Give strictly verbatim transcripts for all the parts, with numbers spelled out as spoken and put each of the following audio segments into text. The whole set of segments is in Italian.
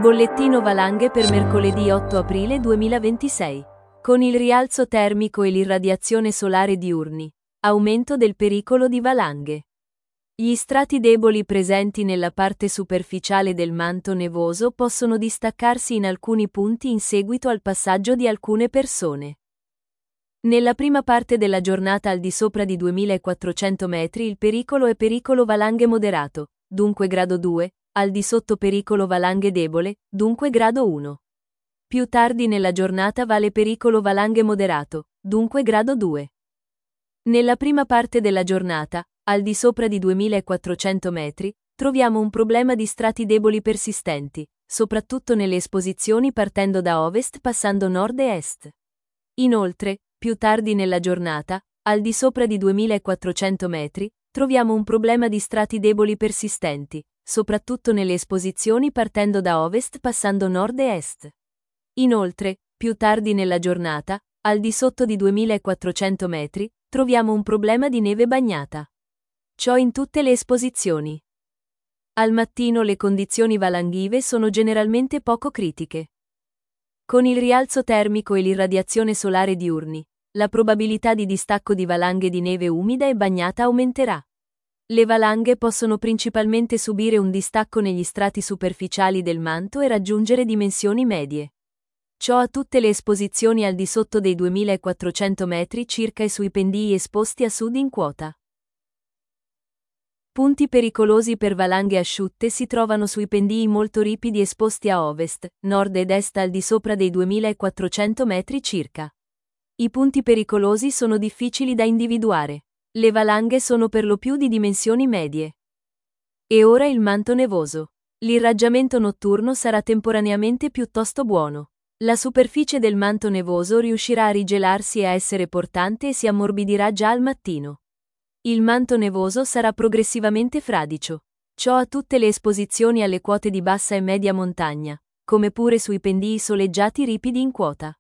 Bollettino valanghe per mercoledì otto aprile duemilaventisei. Con il rialzo termico e l'irradiazione solare diurni, aumento del pericolo di valanghe. Gli strati deboli presenti nella parte superficiale del manto nevoso possono distaccarsi in alcuni punti in seguito al passaggio di alcune persone. Nella prima parte della giornata al di sopra di duemilaquattrocento metri il pericolo è pericolo valanghe moderato, dunque grado due, al di sotto pericolo valanghe debole, dunque grado uno. Più tardi nella giornata vale pericolo valanghe moderato, dunque grado due. Nella prima parte della giornata, al di sopra di duemilaquattrocento metri, troviamo un problema di strati deboli persistenti, soprattutto nelle esposizioni partendo da ovest passando nord e est. Inoltre, più tardi nella giornata, al di sopra di duemilaquattrocento metri, troviamo un problema di strati deboli persistenti, soprattutto nelle esposizioni partendo da ovest passando nord e est. Inoltre, più tardi nella giornata, al di sotto di duemilaquattrocento metri, troviamo un problema di neve bagnata. Ciò in tutte le esposizioni. Al mattino le condizioni valanghive sono generalmente poco critiche. Con il rialzo termico e l'irradiazione solare diurni, la probabilità di distacco di valanghe di neve umida e bagnata aumenterà. Le valanghe possono principalmente subire un distacco negli strati superficiali del manto e raggiungere dimensioni medie. Ciò a tutte le esposizioni al di sotto dei duemilaquattrocento metri circa e sui pendii esposti a sud in quota. Punti pericolosi per valanghe asciutte si trovano sui pendii molto ripidi esposti a ovest, nord ed est al di sopra dei duemilaquattrocento metri circa. I punti pericolosi sono difficili da individuare. Le valanghe sono per lo più di dimensioni medie. E ora il manto nevoso. L'irraggiamento notturno sarà temporaneamente piuttosto buono. La superficie del manto nevoso riuscirà a rigelarsi e a essere portante e si ammorbidirà già al mattino. Il manto nevoso sarà progressivamente fradicio. Ciò a tutte le esposizioni alle quote di bassa e media montagna, come pure sui pendii soleggiati ripidi in quota.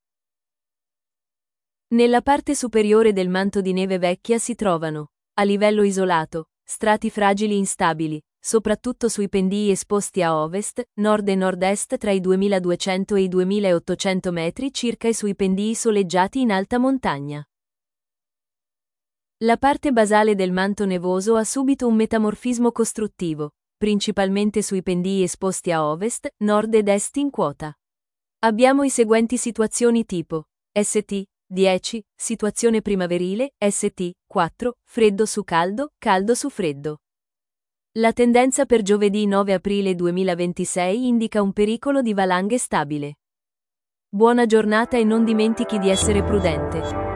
Nella parte superiore del manto di neve vecchia si trovano, a livello isolato, strati fragili instabili, soprattutto sui pendii esposti a ovest, nord e nord-est tra i duemiladuecento e i duemilaottocento metri circa e sui pendii soleggiati in alta montagna. La parte basale del manto nevoso ha subito un metamorfismo costruttivo, principalmente sui pendii esposti a ovest, nord ed est in quota. Abbiamo i seguenti situazioni tipo S T dieci, situazione primaverile, S T quattro, freddo su caldo, caldo su freddo. La tendenza per giovedì nove aprile duemilaventisei indica un pericolo di valanghe stabile. Buona giornata e non dimentichi di essere prudente.